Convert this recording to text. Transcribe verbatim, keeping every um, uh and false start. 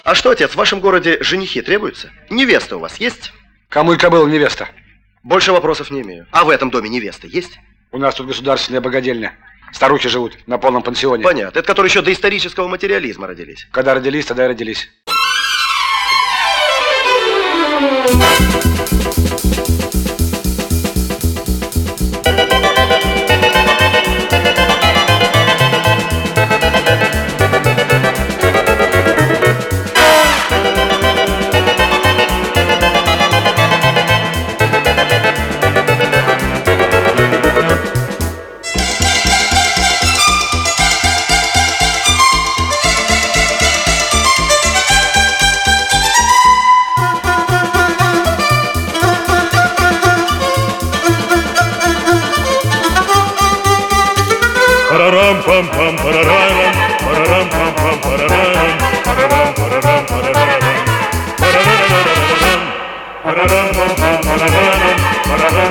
А что, отец, в вашем городе женихи требуются? Невеста у вас есть? Кому и кобыла невеста? Больше вопросов не имею. А в этом доме невеста есть? У нас тут государственная богадельня. Старухи живут на полном пансионе. Понятно. Это которые еще до исторического материализма родились. Когда родились, тогда и родились. Парарам-пам-пам, парарам, парарам-пам-пам, парарам, парарам, парарам, парарам, парарам, парарам, парарам-пам-пам, парарам, парарам.